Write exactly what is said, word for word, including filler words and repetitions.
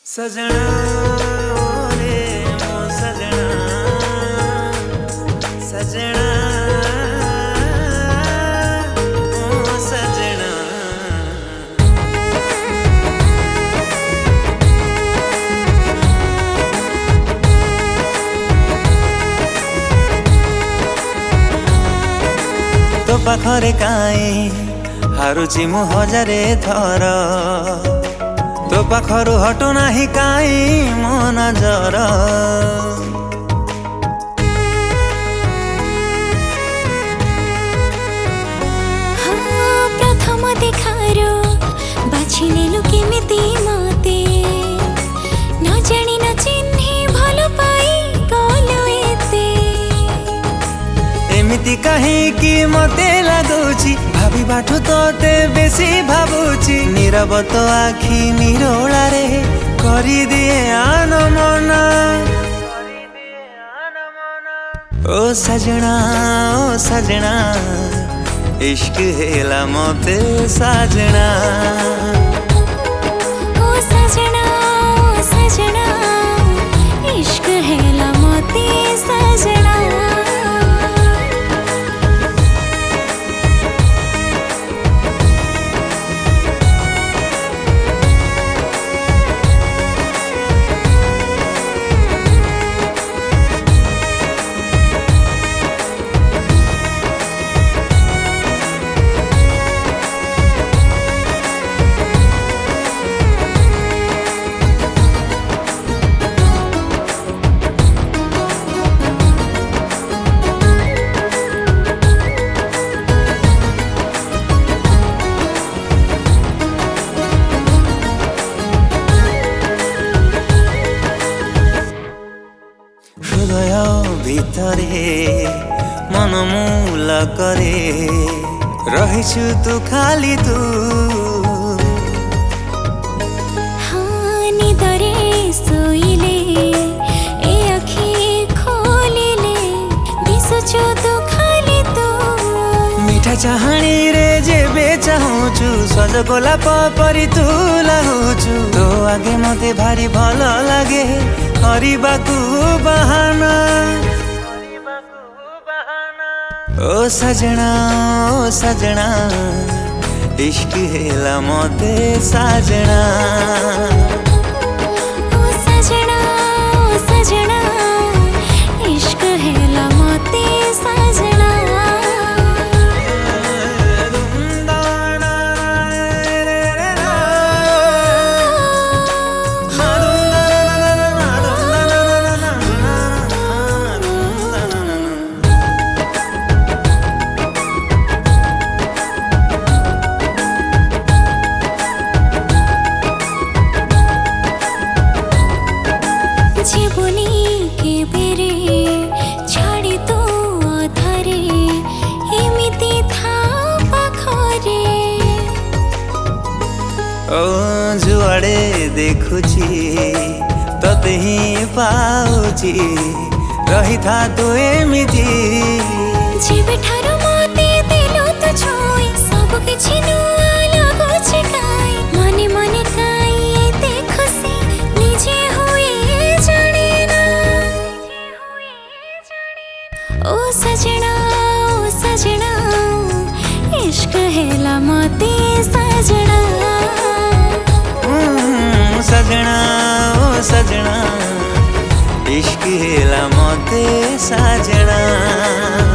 सजना रे मो सजना सजना मो सजना। तो पाखरे काई हारुची मु हजारे थर, तो पाखरु हटु नाही काई मो नजर। प्रथम देखार बाछिनेलु केमिति मते, न जानी न चिन्हि भल पाई गलु एते। एमिति कहीं कि मते लागुची भाभी बाठु तोते बेसी भाबुची। नीरव तो आखि निरोला रे करी दिए आनमना। ओ सजना ओ सजना इश्क हेला मते साजना। ओ सजना ओ सजना इश्क हेला मते सजना। हृदय भितरे मन मूल करे रहिछु तू खाली तू। हाँ निदरे सोइले ए आखि खोलिले दिसुछु तू खाली तू। मिठा चाहनी रे जेबे चाहुछु सज गोलाप परी तू लाहुछु। तो आगे मते भारी भल लागे करबाकू बहाना। ओ सजना ओ सजना इश्क हेला मते साजना। ओ सजना ओ सजना इश्क हेला मते साजना। जीवनी के बेरे छाड़ी तो अधरे एमिति था पाखरे। ओ जुआड़े देखुची तते ही पाउची रही था तू एमिति। जेबे ठारो मते दिलो तो छोई सब किछि नुआ लागुछि काई। मने मने काई एते खुशी निजे हुए जाने ना। ओ सजना ओ सजना इश्क हेला मते सजना। सजना ओ सजना इश्क हेला मते साजना।